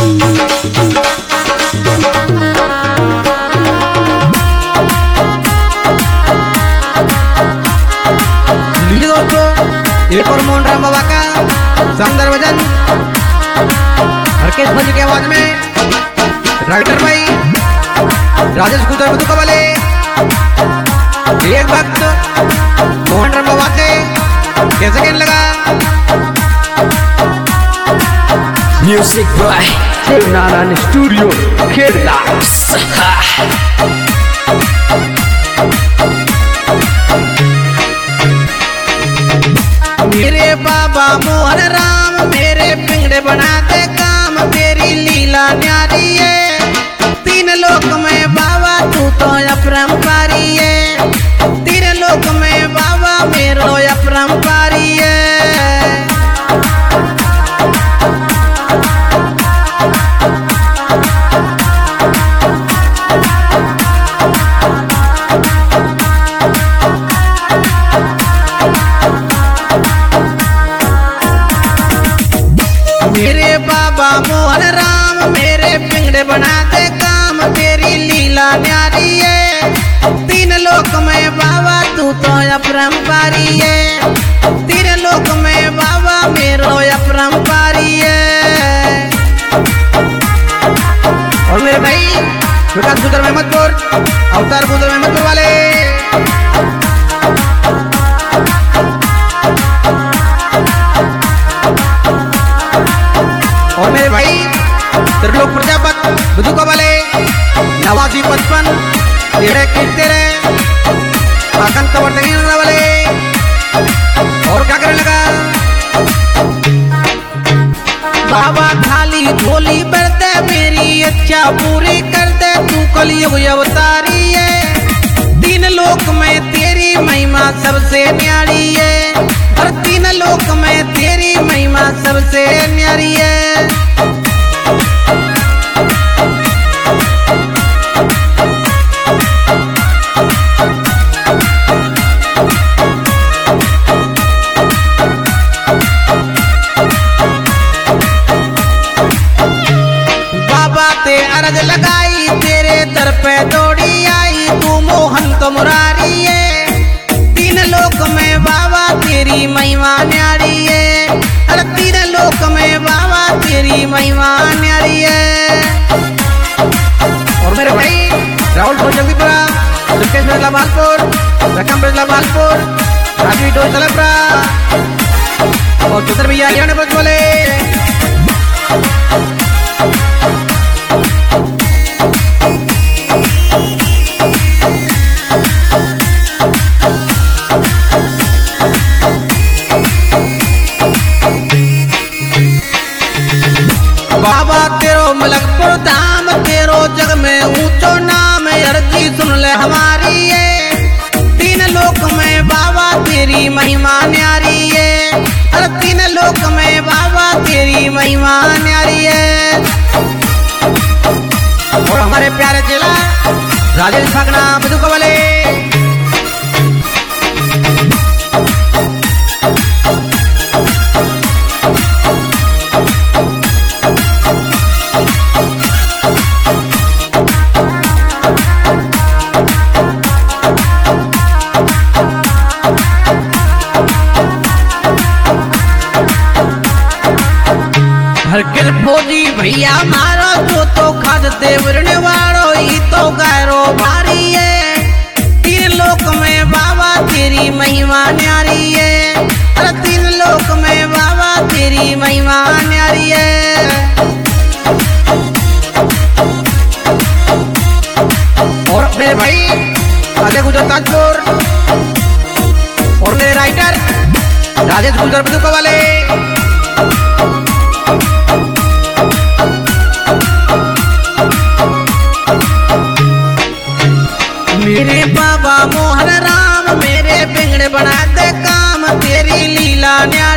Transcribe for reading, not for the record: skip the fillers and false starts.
एक और मोहन राम बाबा का शानदार भजन हरकेश भंज की आवाज में राइटर भाई राजेश गुजर बदुका वाले एक भक्त मोहन राम बाबा से कैसे कहने लगा। Music by Narayan studio Kheda. मेरे बाबा मोहन राम मेरे पिंगड़े बनाते काम, तेरी लीला न्यारी है। तीन लोक में बाबा तू तो अपरंपारी है, तीन लोक में बाबा मेरो अपरंपारी है। मेरे बाबा मोहन राम मेरे पिंगड़े बनाते काम, तेरी लीला न्यारी है। तीन लोक में बाबा तू तो अपरंपारी है, तीन लोक में बाबा मेरो अपरंपारी है। और मेरे भाई विकास गुजर महमदपुर अवतार गुजर महमदपुर वाले और मेरे भाई त्रिलोक प्रजापत बदुका वाले नवाजी 55 तेरे कीर्ते आकंत वर्तमान वाले। और क्या करने लगा बाबा खाली झोली भरते मेरी इच्छा पूरी करते, तू कलयुग अवतारी है। तीन लोक में तेरी महिमा सबसे न्यारी है, और तीन लोक में तेरी महिमा सबसे न्यारी है। बाबा ते अरज लगाई तेरे दर पे दौड़ी आई, तू मोहन तो मुरारी है। तीन लोक में बाबा तेरी महिमा न्यारी है, अरे तीन लोक में बाबा तेरी महिमा न्यारी है। और मेरे भाई राहुल भोजंगीपुरा सुकेश बिरला मालपुर रकम बिरला मालपुर राजवी डोर तलपरा और चुतर भैया ने बस बोले बाबा तेरो मलकपुर धाम, तेरो जग में ऊंचो नाम, अर्जी सुन ले हमारी है। तीन लोक में बाबा तेरी महिमा न्यारी है, अरे तीन लोक में बाबा तेरी महिमा न्यारी है। और हमारे प्यारे जिला राजेश भागना बदुका वाले हरकिर फौजी भैया मारो जो तो खाद देवरने वालो ही तो गैरो भारी है। तीन लोक में बाबा तेरी महिमा न्यारी है, अरे तीन लोक में बाबा तेरी महिमा न्यारी है। और मेरे भाई आगे गुजर ताजपुर और मेरे राइटर राजेश गुजर बदुका वाले मेरे बाबा मोहन राम मेरे पिंगड़े बनाते काम, तेरी लीला न्यारी